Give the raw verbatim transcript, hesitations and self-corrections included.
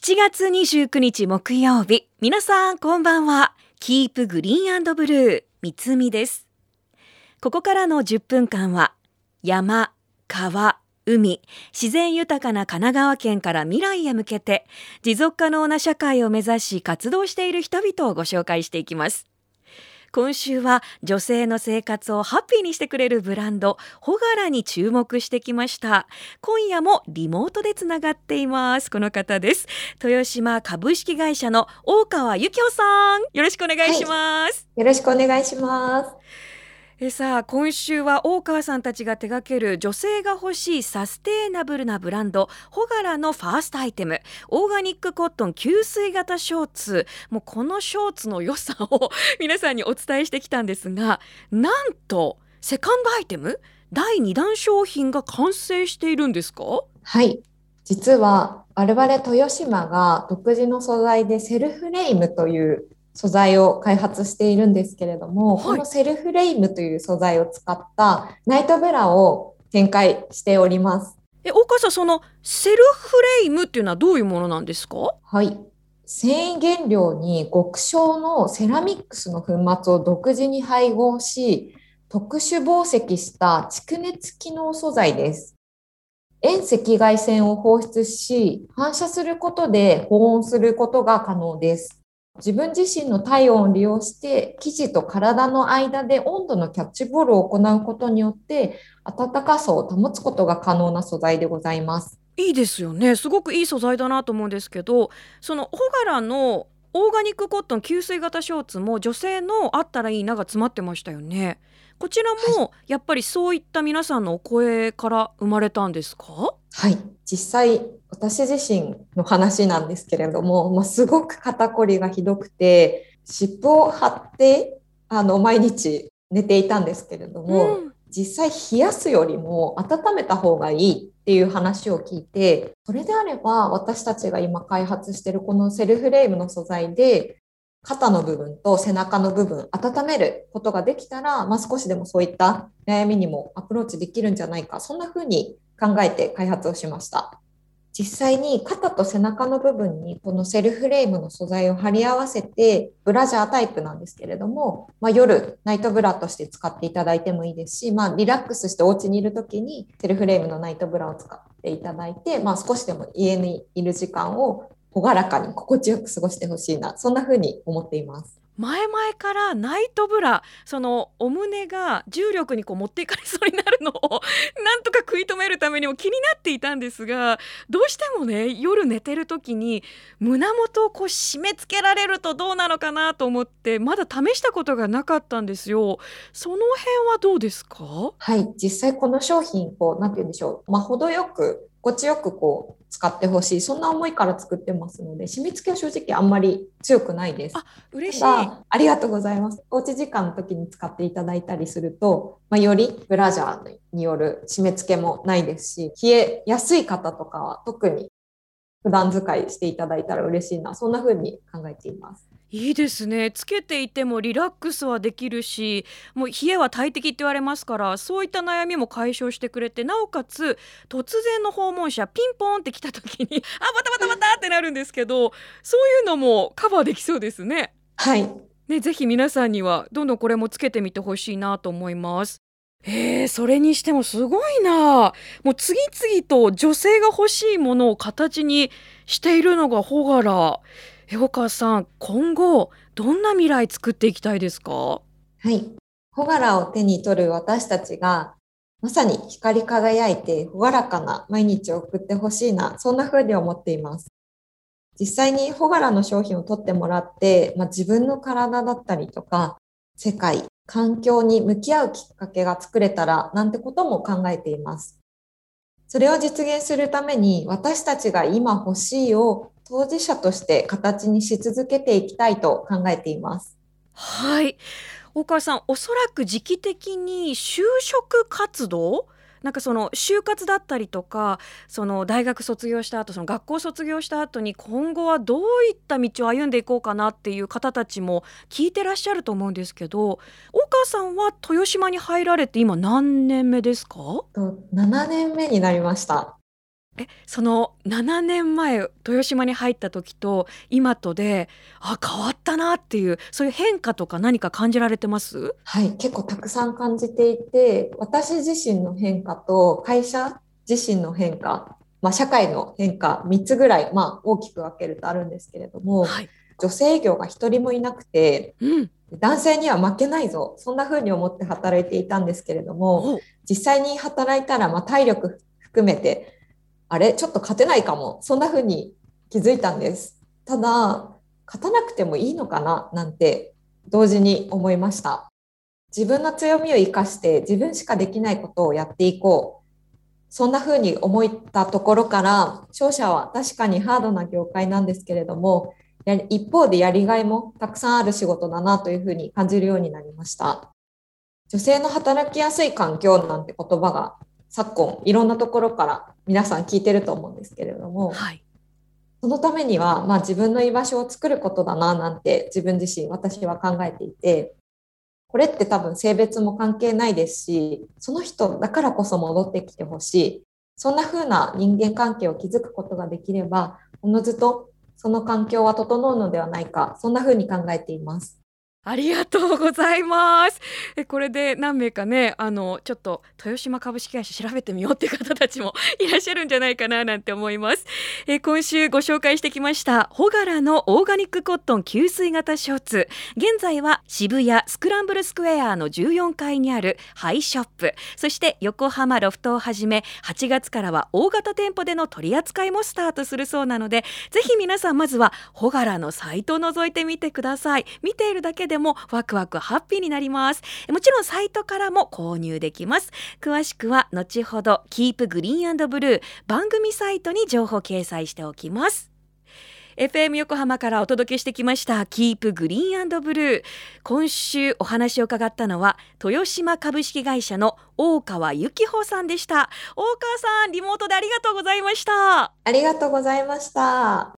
しちがつにじゅうくにち木曜日、皆さんこんばんは。キープグリーン&ブルー、みつみです。ここからのじゅっぷんかんは山、川、海、自然豊かな神奈川県から未来へ向けて持続可能な社会を目指し活動している人々をご紹介していきます。今週は女性の生活をハッピーにしてくれるブランドホガラに注目してきました。今夜もリモートでつながっています。この方です。豊島株式会社の大川幸穂さん、よろしくお願いします。 はい、よろしくお願いします。 えさあ今週は大川さんたちが手掛ける女性が欲しいサステイナブルなブランドホガラのファーストアイテム、オーガニックコットン吸水型ショーツ。もうこのショーツの良さを皆さんにお伝えしてきたんですが、なんとセカンドアイテムだいにだん商品が完成しているんですか？ はい、実は我々豊島が独自の素材でセルフレイムという素材を開発しているんですけれども、はい、このセルフレイムという素材を使ったナイトブラを展開しております。 え、大川さん、そのセルフレイムっていうのはどういうものなんですか？ はい、繊維原料に極小のセラミックスの粉末を独自に配合し、特殊紡績した蓄熱機能素材です。遠赤外線を放出し、反射することで保温することが可能です。自分自身の体温を利用して、生地と体の間で温度のキャッチボールを行うことによって、暖かさを保つことが可能な素材でございます。 いいですよね。すごくいい素材だなと思うんですけど、そのホガラのオーガニックコットン吸水型ショーツも女性のあったらいいなが詰まってましたよね。こちらもやっぱりそういった皆さんのお声から生まれたんですか？ はい、実際私自身の話なんですけれども、まあ、すごく肩こりがひどくて湿布を貼ってあの毎日寝ていたんですけれども、うん、実際冷やすよりも温めた方がいいっていう話を聞いて、それであれば私たちが今開発しているこのセルフレイムの素材で肩の部分と背中の部分温めることができたら、まあ、少しでもそういった悩みにもアプローチできるんじゃないか、そんな風に考えて開発をしました。実際に肩と背中の部分にこのセルフレイムの素材を貼り合わせて、ブラジャータイプなんですけれども、まあ、夜ナイトブラとして使っていただいてもいいですし、まあ、リラックスしてお家にいる時にセルフレイムのナイトブラを使っていただいて、まあ、少しでも家にいる時間を朗らかに心地よく過ごしてほしいな、そんな風に思っています。 前々からナイトブラ、そのお胸が重力にこう持っていかれそうになるのをなんとか食い止めるためにも気になっていたんですが、どうしてもね夜寝てる時に胸元をこう締め付けられるとどうなのかなと思ってまだ試したことがなかったんですよ。その辺はどうですか？ はい、実際この商品こうなんて言うんでしょう、まあ、程よく心地よくこう使ってほしい、そんな思いから作ってますので、締め付けは正直あんまり強くないです。 あ、嬉しい。 ありがとうございます。おうち時間の時に使っていただいたりすると、まあ、よりブラジャーによる締め付けもないですし、冷えやすい方とかは特に普段使いしていただいたら嬉しいな、そんな風に考えています。 いいですね。つけていてもリラックスはできるし、もう冷えは大敵って言われますから、そういった悩みも解消してくれて、なおかつ突然の訪問者ピンポンって来た時にあ、バタバタバタってなるんですけど、そういうのもカバーできそうですね。 はいね、ぜひ皆さんにはどんどんこれもつけてみてほしいなと思います。えー、それにしてもすごいな。もう次々と女性が欲しいものを形にしているのがホガラ。え、大川さん、今後どんな未来作っていきたいですか？ はい、ホガラを手に取る私たちがまさに光り輝いて朗らかな毎日を送ってほしいな、そんな風に思っています。実際にホガラの商品を取ってもらって、まあ、自分の体だったりとか世界環境に向き合うきっかけが作れたらなんてことも考えています。それを実現するために私たちが今欲しいを当事者として形にし続けていきたいと考えています。 はい、大川さん、おそらく時期的に就職活動、なんかその就活だったりとか、その大学卒業した後、その学校卒業した後に今後はどういった道を歩んでいこうかなっていう方たちも聞いてらっしゃると思うんですけど、大川さんは豊島に入られて今何年目ですか？ とななねんめになりました。 えそのななねんまえ豊島に入った時と今とで、あ、変わったなっていう、そういう変化とか何か感じられてます？ はい、結構たくさん感じていて、私自身の変化と会社自身の変化、まあ、社会の変化みっつぐらい、まあ、大きく分けるとあるんですけれども、 はい。 女性営業が一人もいなくて、 うん。 男性には負けないぞ、そんな風に思って働いていたんですけれども、 お、 実際に働いたら、まあ、体力含めて、あれ、ちょっと勝てないかも、そんな風に気づいたんです。ただ、勝たなくてもいいのかななんて同時に思いました。自分の強みを生かして自分しかできないことをやっていこう。そんな風に思ったところから、商社は確かにハードな業界なんですけれども、や一方でやりがいもたくさんある仕事だなという風に感じるようになりました。女性の働きやすい環境なんて言葉が昨今いろんなところから皆さん聞いてると思うんですけれども、 はい。 そのためには、まあ、自分の居場所を作ることだななんて自分自身私は考えていて、これって多分性別も関係ないですし、その人だからこそ戻ってきてほしい。そんな風な人間関係を築くことができれば、おのずとその環境は整うのではないか、そんな風に考えています。 ありがとうございます。えこれで何名かね、あのちょっと豊島株式会社調べてみようっていう方たちもいらっしゃるんじゃないかななんて思います。え今週ご紹介してきましたホガラのオーガニックコットン吸水型ショーツ、現在は渋谷スクランブルスクエアのじゅうよんかいにあるハイショップ、そして横浜ロフトをはじめはちがつからは大型店舗での取り扱いもスタートするそうなので、ぜひ皆さんまずはホガラのサイトを覗いてみてください。見ているだけでもワクワクハッピーになります。もちろんサイトからも購入できます。詳しくは後ほどキープグリーン&ブルー番組サイトに情報掲載しておきます。エフエム 横浜からお届けしてきましたキープグリーン&ブルー。今週お話を伺ったのは豊島株式会社の大川幸穂さんでした。大川さん、リモートでありがとうございました。 ありがとうございました。